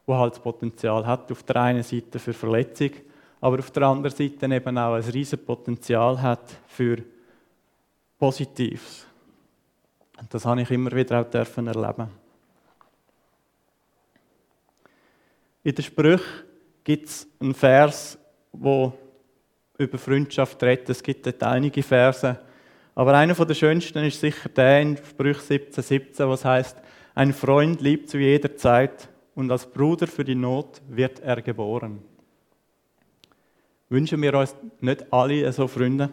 wo halt das Potenzial hat, auf der einen Seite für Verletzung, aber auf der anderen Seite eben auch ein riesiges Potenzial hat für Positives. Und das habe ich immer wieder auch erleben. In den Sprüchen gibt es einen Vers, der über Freundschaft redet. Es gibt dort einige Verse. Aber einer der schönsten ist sicher der in Sprüche 17,17, was heißt: Ein Freund liebt zu jeder Zeit und als Bruder für die Not wird er geboren. Wünschen wir uns nicht alle so Freunde?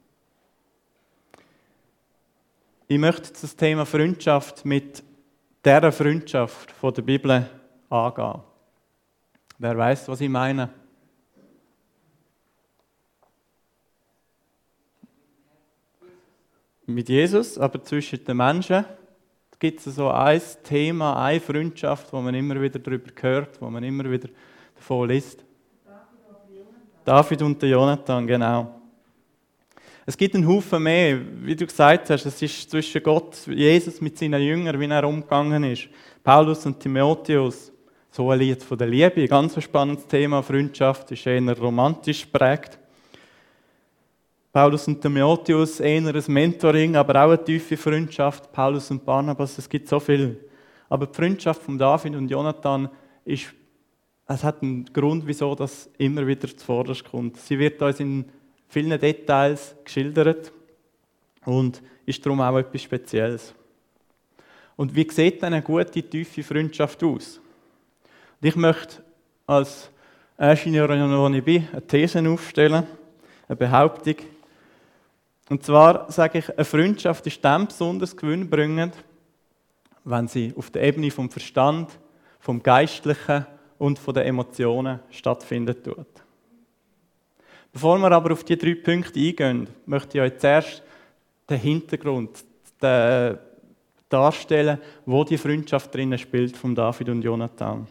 Ich möchte das Thema Freundschaft mit dieser Freundschaft von der Bibel angehen. Wer weiß, was ich meine? Mit Jesus, aber zwischen den Menschen gibt es so ein Thema, eine Freundschaft, wo man immer wieder darüber hört, wo man immer wieder davon liest. David und der Jonathan, genau. Es gibt einen Haufen mehr, wie du gesagt hast, es ist zwischen Gott, Jesus mit seinen Jüngern, wie er umgegangen ist. Paulus und Timotheus, so ein Lied von der Liebe, ein ganz spannendes Thema, Freundschaft, ist eher romantisch geprägt. Paulus und Timotheus, eher ein Mentoring, aber auch eine tiefe Freundschaft. Paulus und Barnabas, es gibt so viel. Aber die Freundschaft von David und Jonathan es hat einen Grund, wieso das immer wieder zuvorderst kommt. Sie wird uns in vielen Details geschildert und ist darum auch etwas Spezielles. Und wie sieht eine gute, tiefe Freundschaft aus? Und ich möchte als Ingenieur, wo ich bin, eine These aufstellen, eine Behauptung. Und zwar sage ich, eine Freundschaft ist dann besonders gewinnbringend, wenn sie auf der Ebene vom Verstand, vom Geistlichen und von den Emotionen stattfinden tut. Bevor wir aber auf die 3 Punkte eingehen, möchte ich euch zuerst den Hintergrund darstellen, wo die Freundschaft drinnen spielt von David und Jonathan.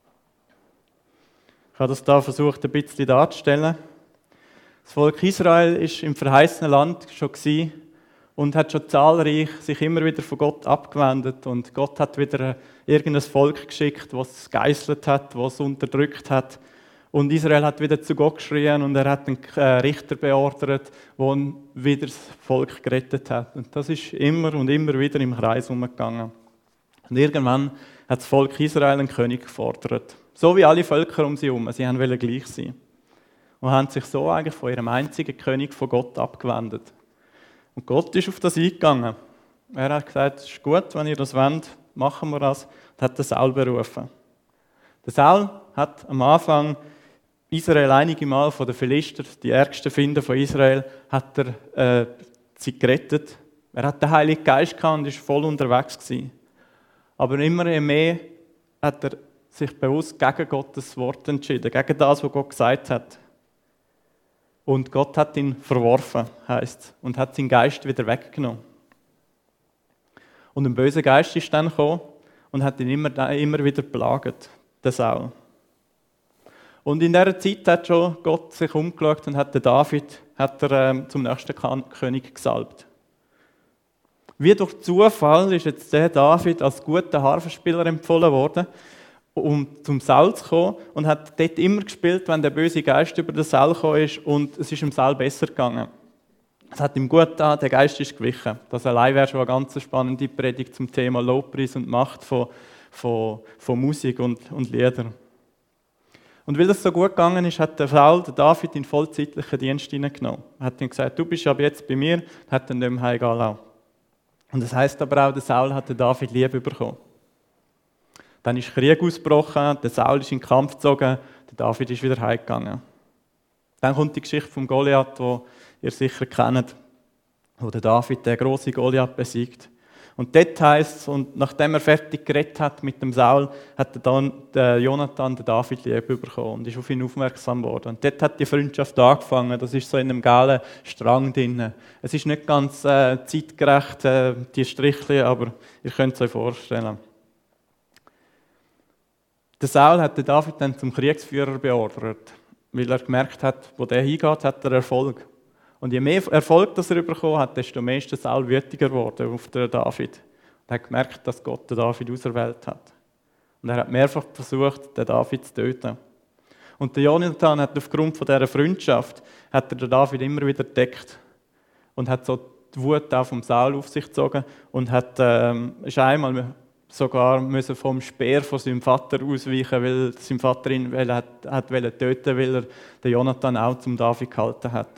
Ich habe das da versucht, ein bisschen darzustellen. Das Volk Israel ist im verheißenen Land schon gewesen und hat schon zahlreich sich immer wieder von Gott abgewendet. Und Gott hat wieder irgendein Volk geschickt, das es geisselt hat, das es unterdrückt hat. Und Israel hat wieder zu Gott geschrien und er hat einen Richter beordert, der wieder das Volk gerettet hat. Und das ist immer und immer wieder im Kreis umgegangen. Und irgendwann hat das Volk Israel einen König gefordert. So wie alle Völker um sie herum. Sie wollten gleich sein. Und haben sich so eigentlich von ihrem einzigen König, von Gott, abgewendet. Und Gott ist auf das eingegangen. Er hat gesagt, es ist gut, wenn ihr das wollt, machen wir das. Und hat den Saul berufen. Der Saul hat am Anfang Israel einige Mal von den Philister, die ärgsten Finder von Israel, hat er sie gerettet. Er hat den Heiligen Geist gehabt und war voll unterwegs gewesen. Aber immer mehr hat er sich bewusst gegen Gottes Wort entschieden, gegen das, was Gott gesagt hat. Und Gott hat ihn verworfen, heisst es, und hat seinen Geist wieder weggenommen. Und ein böser Geist ist dann gekommen und hat ihn immer wieder plagt, den Saul. Und in dieser Zeit hat schon Gott sich umgeschaut und hat den David zum nächsten König gesalbt. Wie durch Zufall ist jetzt der David als guter Harfenspieler empfohlen worden, um zum Saul zu kommen und hat dort immer gespielt, wenn der böse Geist über den Saul gekommen ist und es ist dem Saul besser gegangen. Es hat ihm gut getan, der Geist ist gewichen. Das allein wäre schon eine ganz spannende Predigt zum Thema Lobpreis und Macht von Musik und Liedern. Und weil das so gut gegangen ist, hat der Saul den David in vollzeitlichen Dienst hineingenommen. Er hat ihm gesagt, du bist ab jetzt bei mir, hat ihn dem heimgehen lassen. Und das heisst aber auch, der Saul hat den David lieb bekommen. Dann ist Krieg ausgebrochen, der Saul ist in den Kampf gezogen, der David ist wieder heimgegangen. Dann kommt die Geschichte vom Goliath, die ihr sicher kennt, wo der David den grossen Goliath besiegt. Und dort heisst es, und nachdem er fertig geredet hat mit dem Saul, hat der Jonathan den David lieb bekommen und ist auf ihn aufmerksam geworden. Und dort hat die Freundschaft angefangen, das ist so in einem geilen Strang drin. Es ist nicht ganz zeitgerecht, die Strichchen, aber ihr könnt es euch vorstellen. Der Saul hat den David dann zum Kriegsführer beordert, weil er gemerkt hat, wo der hingeht, hat er Erfolg. Und je mehr Erfolg das er bekommen hat, desto mehr ist der Saul wütiger geworden auf den David. Er hat gemerkt, dass Gott den David auserwählt hat. Und er hat mehrfach versucht, den David zu töten. Und der Jonathan hat aufgrund von dieser Freundschaft hat den David immer wieder entdeckt und hat so die Wut auch vom Saul auf sich gezogen und ist einmal sogar müssen vom Speer von seinem Vater ausweichen, weil sein Vater ihn hat töten, weil er den Jonathan auch zum David gehalten hat.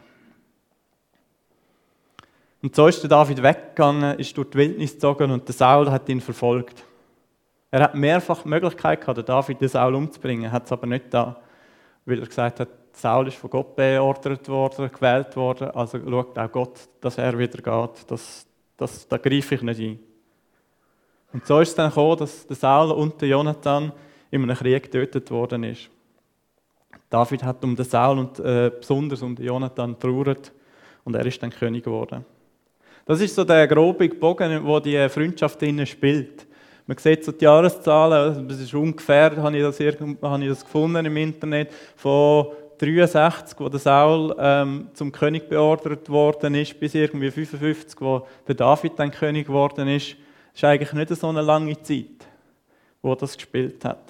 Und so ist der David weggegangen, ist durch die Wildnis gezogen und der Saul hat ihn verfolgt. Er hat mehrfach die Möglichkeit gehabt, den David, den Saul umzubringen, hat es aber nicht da, weil er gesagt hat, Saul ist von Gott beordert worden, gewählt worden, also schaut auch Gott, dass er wieder geht. Da greife ich nicht ein. Und so ist es dann gekommen, dass der Saul und der Jonathan in einem Krieg getötet worden ist. David hat um den Saul und besonders um den Jonathan trauert und er ist dann König geworden. Das ist so der grobe Bogen, wo die Freundschaft drinnen spielt. Man sieht so die Jahreszahlen, das ist ungefähr, habe ich das gefunden im Internet, von 63, wo der Saul zum König beordert worden ist, bis irgendwie 55, wo der David dann König geworden ist. Das ist eigentlich nicht so eine lange Zeit, wo das gespielt hat.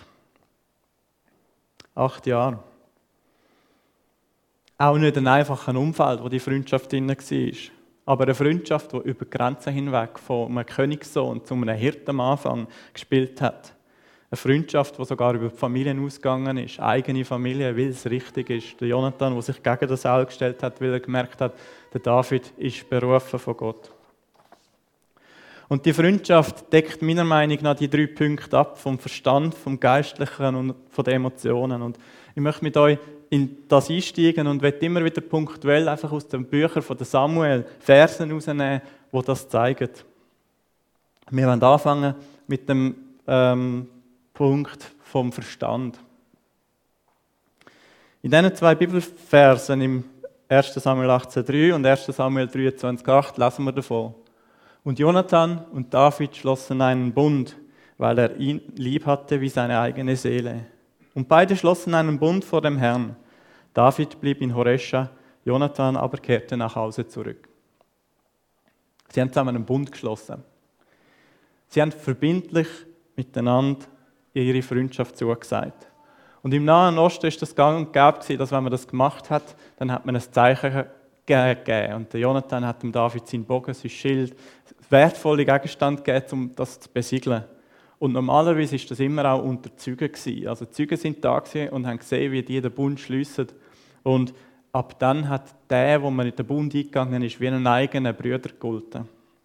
8 Jahre. Auch nicht ein einfacher Umfeld, wo die Freundschaft drin war. Aber eine Freundschaft, die über die Grenzen hinweg von einem Königssohn zu einem Hirten am Anfang gespielt hat. Eine Freundschaft, die sogar über die Familien ausgegangen ist. Eigene Familie, weil es richtig ist. Der Jonathan, der sich gegen den Saul gestellt hat, weil er gemerkt hat, der David ist berufen von Gott. Und die Freundschaft deckt meiner Meinung nach die 3 Punkte ab, vom Verstand, vom Geistlichen und von den Emotionen. Und ich möchte mit euch in das einsteigen und werde immer wieder punktuell einfach aus den Büchern von Samuel Versen herausnehmen, die das zeigen. Wir wollen anfangen mit dem Punkt vom Verstand. In diesen 2 Bibelversen, im 1. Samuel 18,3 und 1. Samuel 23,8, lesen wir davon. Und Jonathan und David schlossen einen Bund, weil er ihn lieb hatte wie seine eigene Seele. Und beide schlossen einen Bund vor dem Herrn. David blieb in Horesha, Jonathan aber kehrte nach Hause zurück. Sie haben zusammen einen Bund geschlossen. Sie haben verbindlich miteinander ihre Freundschaft zugesagt. Und im Nahen Osten ist das gang und gäbe, dass wenn man das gemacht hat, dann hat man ein Zeichen gegeben. Und der Jonathan hat dem David seinen Bogen, sein Schild, wertvolle Gegenstände gegeben, um das zu besiegeln. Und normalerweise war das immer auch unter Zeugen gewesen. Also die Zeugen sind da und haben gesehen, wie die den Bund schliessen. Und ab dann hat der, wo man in den Bund eingegangen ist, wie einen eigenen Bruder gegolten.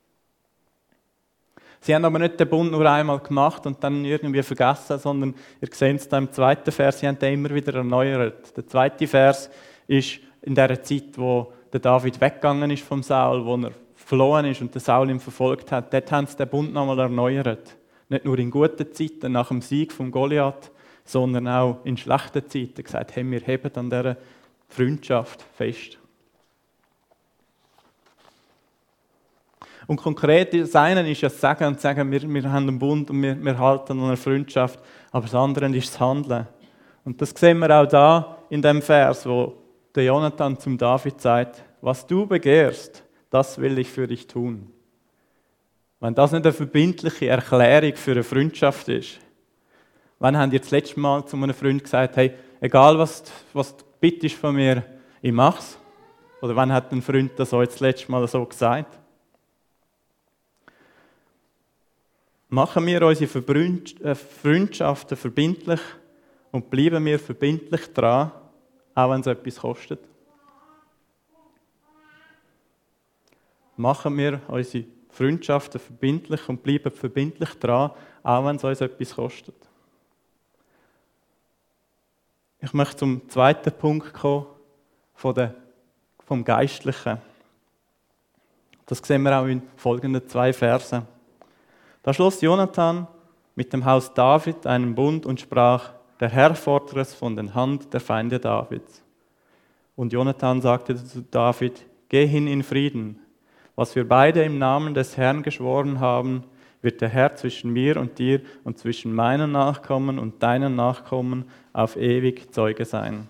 Sie haben aber nicht den Bund nur einmal gemacht und dann irgendwie vergessen, sondern ihr seht es da im 2. Vers, sie haben den immer wieder erneuert. Der 2. Vers ist in der Zeit, wo der David weggegangen ist vom Saul, wo er geflohen ist und der Saul ihn verfolgt hat. Dort haben sie den Bund nochmal erneuert. Nicht nur in guten Zeiten, nach dem Sieg von Goliath, sondern auch in schlechten Zeiten gesagt, hey, wir heben an dieser Freundschaft fest. Und konkret, das eine ist ja das Sagen und sagen, wir haben einen Bund und wir halten an einer Freundschaft, aber das andere ist das Handeln. Und das sehen wir auch da in dem Vers, wo der Jonathan zum David sagt, was du begehrst, das will ich für dich tun. Wenn das nicht eine verbindliche Erklärung für eine Freundschaft ist, wann habt ihr das letzte Mal zu einem Freund gesagt, hey, egal was du bittest von mir, ich mach's? Oder wann hat ein Freund das euch das letzte Mal so gesagt? Machen wir unsere Freundschaften verbindlich und bleiben wir verbindlich dran, auch wenn es etwas kostet? Machen wir unsere Freundschaften verbindlich und bleiben verbindlich dran, auch wenn es uns etwas kostet. Ich möchte zum 2. Punkt kommen, vom Geistlichen. Das sehen wir auch in folgenden 2 Versen. Da schloss Jonathan mit dem Haus David einen Bund und sprach, der Herr fordert es von der Hand der Feinde Davids. Und Jonathan sagte zu David, geh hin in Frieden. Was wir beide im Namen des Herrn geschworen haben, wird der Herr zwischen mir und dir und zwischen meinen Nachkommen und deinen Nachkommen auf ewig Zeuge sein.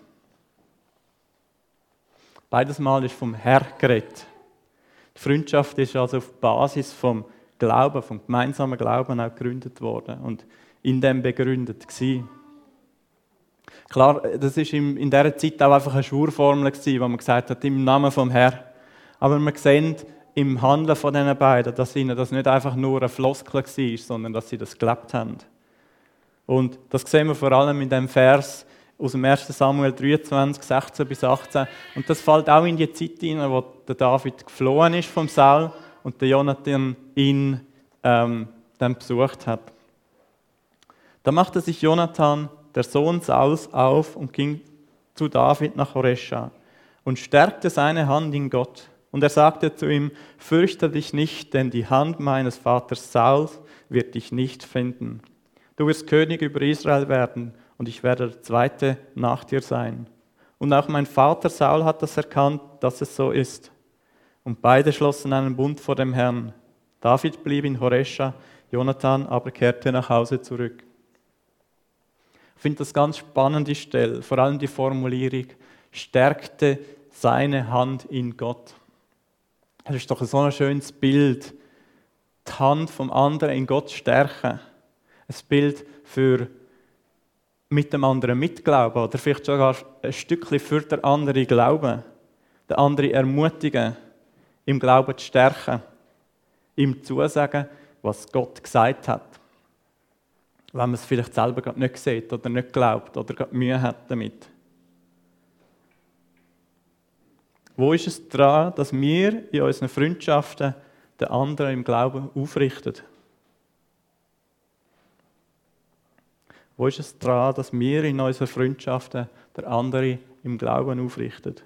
Beides Mal ist vom Herr geredet. Die Freundschaft ist also auf Basis vom Glauben, vom gemeinsamen Glauben auch gegründet worden. Und in dem begründet gewesen. Klar, das war in dieser Zeit auch einfach eine Schwurformel gewesen, wo man gesagt hat, im Namen vom Herrn. Aber wir sehen im Handeln von diesen beiden, dass ihnen das nicht einfach nur eine Floskel war, sondern dass sie das gelebt haben. Und das sehen wir vor allem in dem Vers aus dem 1. Samuel 23, 16 bis 18. Und das fällt auch in die Zeit hinein, wo der David geflohen ist vom Saul und der Jonathan ihn dann besucht hat. Da machte sich Jonathan, der Sohn Sauls, auf und ging zu David nach Horesha und stärkte seine Hand in Gott. Und er sagte zu ihm, fürchte dich nicht, denn die Hand meines Vaters Sauls wird dich nicht finden. Du wirst König über Israel werden und ich werde der Zweite nach dir sein. Und auch mein Vater Saul hat das erkannt, dass es so ist. Und beide schlossen einen Bund vor dem Herrn. David blieb in Horesha, Jonathan aber kehrte nach Hause zurück. Ich finde das ganz spannende Stelle, vor allem die Formulierung, stärkte seine Hand in Gott. Das ist doch so ein schönes Bild, die Hand vom anderen in Gott stärken. Ein Bild für mit dem anderen mitglauben oder vielleicht sogar ein Stückchen für den anderen glauben, den anderen ermutigen, im Glauben zu stärken, ihm zusagen, was Gott gesagt hat. Wenn man es vielleicht selber gerade nicht sieht oder nicht glaubt oder gerade Mühe hat damit. Wo ist es dran, dass wir in unseren Freundschaften den anderen im Glauben aufrichten? Wo ist es dran, dass wir in unseren Freundschaften den anderen im Glauben aufrichten?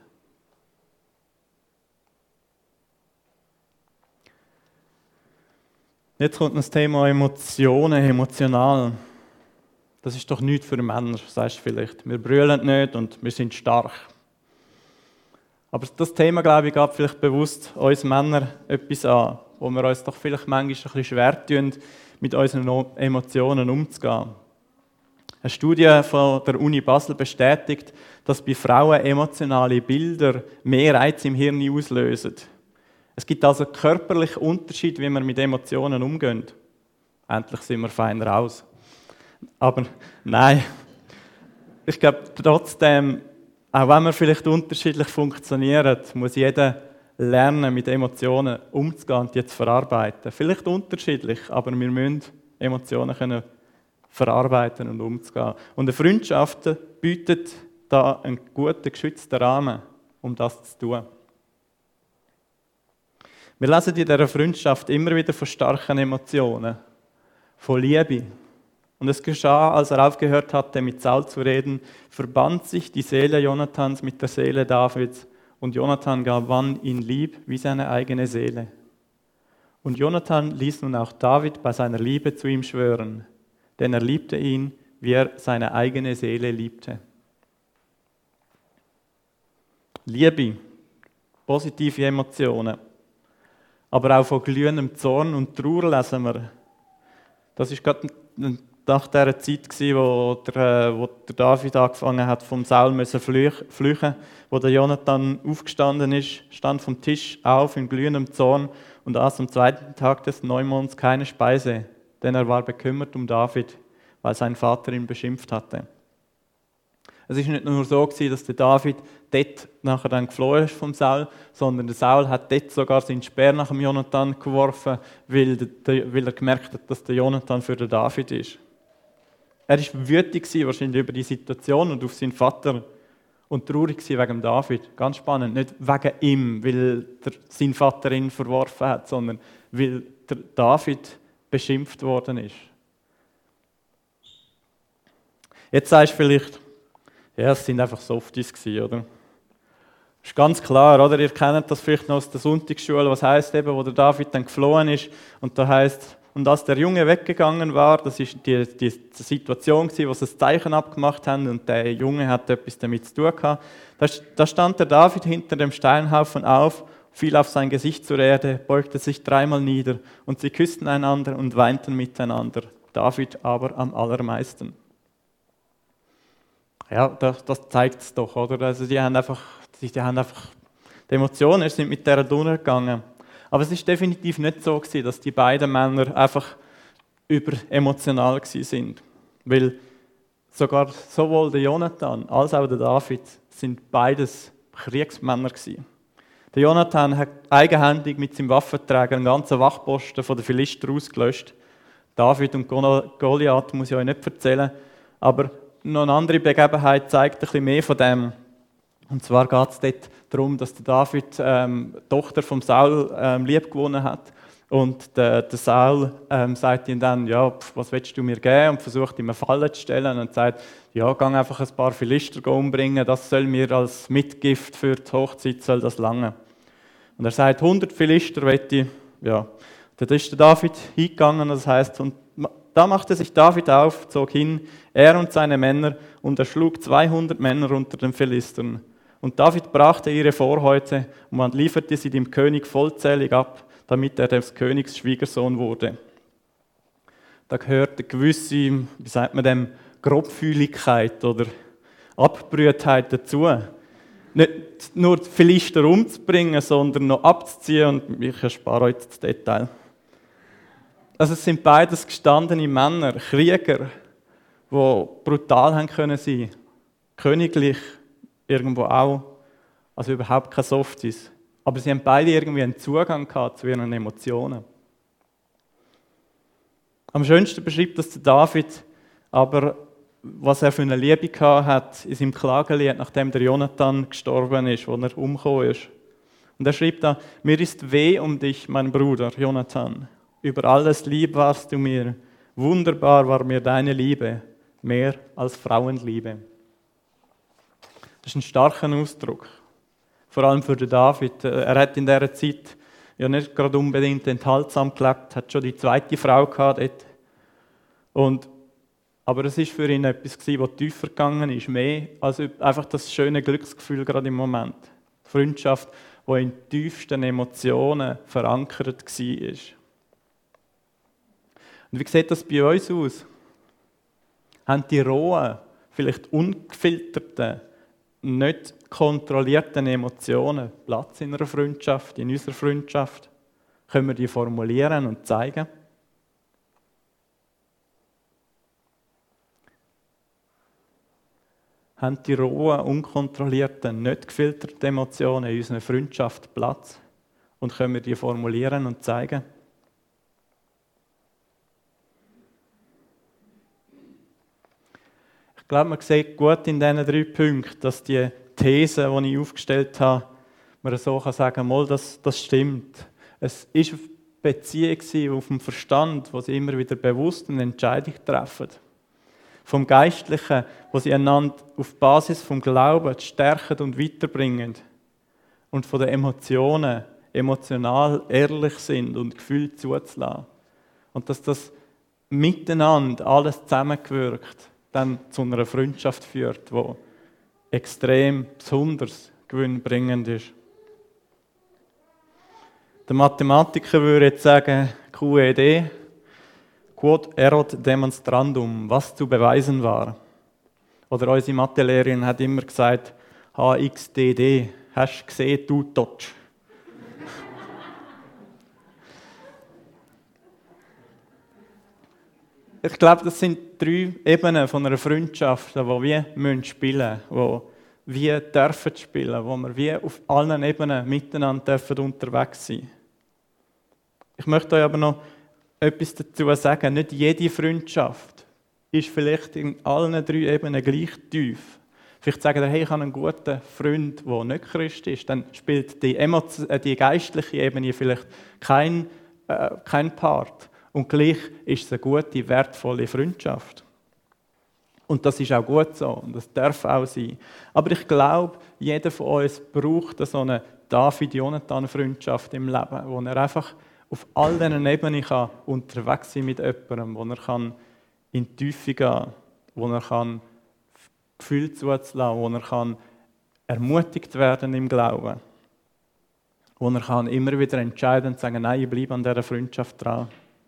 Jetzt kommt das Thema Emotionen, emotional. Das ist doch nichts für Männer, sagst du vielleicht. Wir brüllen nicht und wir sind stark. Aber das Thema, glaube ich, geht vielleicht bewusst uns Männer etwas an, wo wir uns doch vielleicht manchmal ein bisschen schwer tun, mit unseren Emotionen umzugehen. Eine Studie von der Uni Basel bestätigt, dass bei Frauen emotionale Bilder mehr Reiz im Hirn auslösen. Es gibt also körperliche Unterschiede, wie wir mit Emotionen umgehen. Endlich sind wir feiner aus. Aber nein, ich glaube trotzdem, auch wenn wir vielleicht unterschiedlich funktionieren, muss jeder lernen, mit Emotionen umzugehen und die zu verarbeiten. Vielleicht unterschiedlich, aber wir müssen Emotionen können verarbeiten und umzugehen. Und eine Freundschaft bietet da einen guten, geschützten Rahmen, um das zu tun. Wir lesen in dieser Freundschaft immer wieder von starken Emotionen, von Liebe. Und es geschah, als er aufgehört hatte, mit Saul zu reden, verband sich die Seele Jonathans mit der Seele Davids, und Jonathan gewann ihn lieb wie seine eigene Seele. Und Jonathan ließ nun auch David bei seiner Liebe zu ihm schwören, denn er liebte ihn, wie er seine eigene Seele liebte. Liebe, positive Emotionen, aber auch von glühendem Zorn und Trauer lesen wir. Das war gerade nach dieser Zeit, wo der David angefangen hat, vom Saul zu flüchten, wo der Jonathan aufgestanden ist, stand vom Tisch auf in glühendem Zorn und aß am zweiten Tag des Neumonds keine Speise, denn er war bekümmert um David, weil sein Vater ihn beschimpft hatte. Es war nicht nur so, dass der David dort nachher dann geflohen ist vom Saul, sondern der Saul hat dort sogar seinen Speer nach dem Jonathan geworfen, weil er gemerkt hat, dass der Jonathan für den David ist. Er war wütig wahrscheinlich über die Situation und auf seinen Vater und traurig wegen dem David. Ganz spannend, nicht wegen ihm, weil sein Vater ihn verworfen hat, sondern weil der David beschimpft worden ist. Jetzt sagst du vielleicht, ja, es sind einfach Softies gewesen, oder? Das ist ganz klar, oder? Ihr kennt das vielleicht noch aus der Sonntagsschule, was heisst eben, wo der David dann geflohen ist und da heisst, und als der Junge weggegangen war, das ist die Situation gewesen, wo sie das Zeichen abgemacht haben und der Junge hat etwas damit zu tun gehabt. Da stand der David hinter dem Steinhaufen auf, fiel auf sein Gesicht zur Erde, beugte sich dreimal nieder und sie küssten einander und weinten miteinander, David aber am allermeisten. Ja, das zeigt es doch, oder? Also die Emotionen sind mit der durchgegangen. Aber es ist definitiv nicht so gewesen, dass die beiden Männer einfach überemotional gewesen sind. Weil sowohl der Jonathan als auch der David sind beides Kriegsmänner gewesen. Der Jonathan hat eigenhändig mit seinem Waffenträger einen ganzen Wachposten von den Philister ausgelöscht. David und Goliath muss ich euch nicht erzählen, aber noch eine andere Begebenheit zeigt ein bisschen mehr von dem. Und zwar geht es dort darum, dass der David die Tochter von Saul liebgewonnen hat. Und der Saul sagt ihm dann, ja, was willst du mir geben? Und versucht ihm eine Falle zu stellen und sagt, ja, geh einfach ein paar Philister umbringen, das soll mir als Mitgift für die Hochzeit soll das lange. Und er sagt, 100 Philister wette ich, ja. Dann ist der David hingegangen, das heißt, und da machte sich David auf, zog hin, er und seine Männer, und erschlug 200 Männer unter den Philistern. Und David brachte ihre Vorhäute und man lieferte sie dem König vollzählig ab, damit er des Königs Schwiegersohn wurde. Da gehört eine gewisse, wie sagt man dem, Grobfühligkeit oder Abbrühtheit dazu. Nicht nur die Philister umzubringen, sondern noch abzuziehen, und ich erspare euch das Detail. Also es sind beides gestandene Männer, Krieger, die brutal haben können sein, königlich irgendwo auch, also überhaupt keine Softies. Aber sie haben beide irgendwie einen Zugang gehabt zu ihren Emotionen. Am schönsten beschreibt das der David, aber was er für eine Liebe gehabt hat in seinem Klagelied, nachdem der Jonathan gestorben ist, wo er umgekommen ist. Und er schreibt da, mir ist weh um dich, mein Bruder Jonathan. Über alles lieb warst du mir. Wunderbar war mir deine Liebe, mehr als Frauenliebe. Das ist ein starker Ausdruck, vor allem für den David. Er hat in dieser Zeit ja nicht gerade unbedingt enthaltsam gelebt, hat schon die zweite Frau gehabt dort. Aber es war für ihn etwas, was tiefer gegangen ist, mehr als einfach das schöne Glücksgefühl gerade im Moment. Die Freundschaft, die in den tiefsten Emotionen verankert war. Und wie sieht das bei uns aus? Haben die rohen, vielleicht ungefilterten, nicht kontrollierten Emotionen Platz in einer Freundschaft, in unserer Freundschaft? Können wir die formulieren und zeigen? Haben die rohen, unkontrollierten, nicht gefilterten Emotionen in unserer Freundschaft Platz? Und können wir die formulieren und zeigen? Ich glaube, man sieht gut in diesen 3 Punkten, dass die These, die ich aufgestellt habe, man so sagen kann, mal, das stimmt. Es war eine Beziehung auf dem Verstand, wo sie immer wieder bewusst eine Entscheidung treffen. Vom Geistlichen, wo sie einander auf Basis vom Glauben stärken und weiterbringen. Und von den Emotionen emotional ehrlich sind und Gefühle zuzulassen. Und dass das miteinander alles zusammengewirkt dann zu einer Freundschaft führt, die extrem besonders gewinnbringend ist. Der Mathematiker würde jetzt sagen, QED, Quod erat demonstrandum, was zu beweisen war. Oder unsere Mathelehrerin hat immer gesagt, HXDD, hast du gesehen, du Totsch. Ich glaube, das sind 3 Ebenen von einer Freundschaft, die wir spielen müssen, die wir dürfen spielen, wo wir wie auf allen Ebenen miteinander dürfen unterwegs sein. Ich möchte euch aber noch etwas dazu sagen. Nicht jede Freundschaft ist vielleicht in allen 3 Ebenen gleich tief. Vielleicht sagen ihr, hey, ich habe einen guten Freund, der nicht Christ ist. Dann spielt die geistliche Ebene vielleicht kein Part. Und gleich ist es eine gute, wertvolle Freundschaft. Und das ist auch gut so und das darf auch sein. Aber ich glaube, jeder von uns braucht so eine David-Jonathan-Freundschaft im Leben, wo er einfach auf all diesen Ebenen unterwegs sein mit jemandem, wo er in die Tiefe gehen kann, wo er Gefühle zuzulassen, wo er ermutigt werden im Glauben, wo er immer wieder entscheiden und sagen, nein, ich bleibe an dieser Freundschaft dran.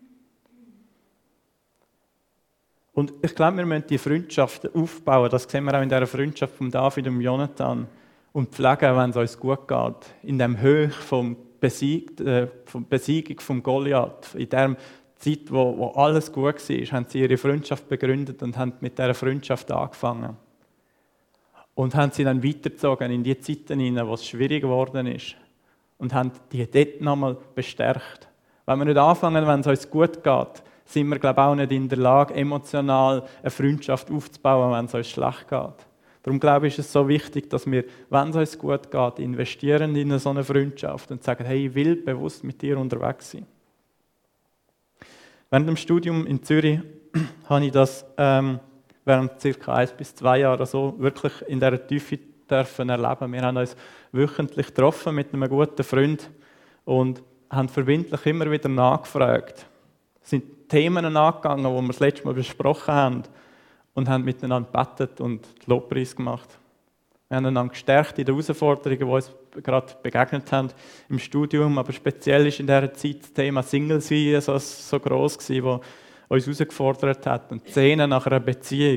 Und ich glaube, wir müssen die Freundschaften aufbauen. Das sehen wir auch in dieser Freundschaft von David und Jonathan. Und pflegen, wenn es uns gut geht. In dem Höch vom Besiegung von Goliath. In dem Zeit, wo alles gut war, haben sie ihre Freundschaft begründet und haben mit dieser Freundschaft angefangen. Und haben sie dann weitergezogen in die Zeiten hinein, wo es schwierig geworden ist. Und haben die dort nochmal bestärkt. Wenn wir nicht anfangen, wenn es uns gut geht, sind wir, glaube ich, auch nicht in der Lage, emotional eine Freundschaft aufzubauen, wenn es uns schlecht geht. Darum glaube ich, ist es so wichtig, dass wir, wenn es uns gut geht, investieren in so eine Freundschaft und sagen, hey, ich will bewusst mit dir unterwegs sein. Während dem Studium in Zürich habe ich das während ca. 1 bis 2 Jahren so wirklich in dieser Tiefe dürfen erleben. Wir haben uns wöchentlich getroffen mit einem guten Freund und haben verbindlich immer wieder nachgefragt. Es sind Themen angegangen, die wir das letzte Mal besprochen haben und haben miteinander gebetet und Lobpreis gemacht. Wir haben einander gestärkt in den Herausforderungen, die uns gerade begegnet haben im Studium, aber speziell ist in dieser Zeit das Thema Single-Sein so gross gewesen, das uns herausgefordert hat und die Szene nach einer Beziehung,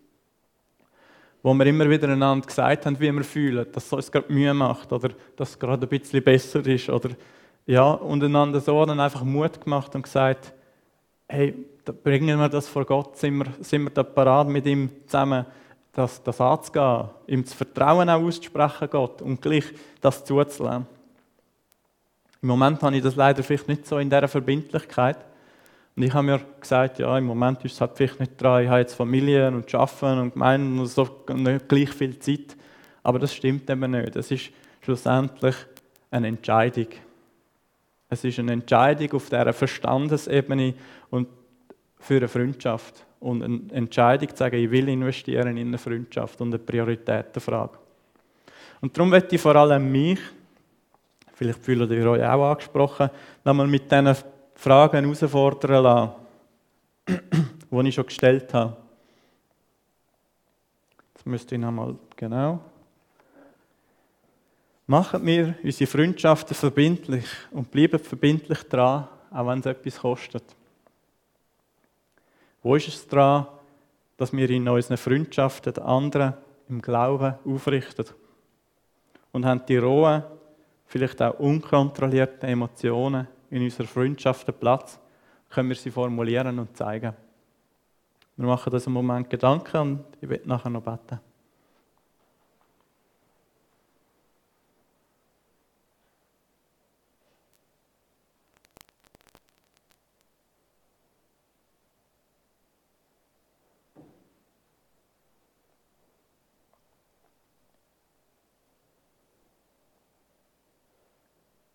wo wir immer wieder einander gesagt haben, wie wir fühlen, dass es uns gerade Mühe macht oder dass es gerade ein bisschen besser ist oder ja, und einander so dann einfach Mut gemacht und gesagt, hey, da bringen wir das vor Gott, sind wir da parat mit ihm zusammen, das anzugehen, ihm das Vertrauen auch auszusprechen, Gott, und gleich das zuzulassen. Im Moment habe ich das leider vielleicht nicht so in dieser Verbindlichkeit. Und ich habe mir gesagt, ja, im Moment ist es halt vielleicht nicht dran, ich habe jetzt Familie und Arbeiten und Gemeinden und so nicht gleich viel Zeit. Aber das stimmt eben nicht. Es ist schlussendlich eine Entscheidung. Es ist eine Entscheidung auf dieser Verstandesebene und für eine Freundschaft. Und eine Entscheidung zu sagen, ich will investieren in eine Freundschaft und eine Prioritätenfrage. Und darum möchte ich vor allem mich, vielleicht fühlt ihr euch auch angesprochen, nochmal mit diesen Fragen herausfordern lassen, die ich schon gestellt habe. Jetzt müsste ich nochmal, genau. Machen wir unsere Freundschaften verbindlich und bleiben verbindlich dran, auch wenn es etwas kostet. Wo ist es dran, dass wir in unseren Freundschaften den anderen im Glauben aufrichten und haben die rohen, vielleicht auch unkontrollierten Emotionen in unserer Freundschaft Platz, können wir sie formulieren und zeigen. Wir machen das einen Moment Gedanken und ich werde nachher noch beten.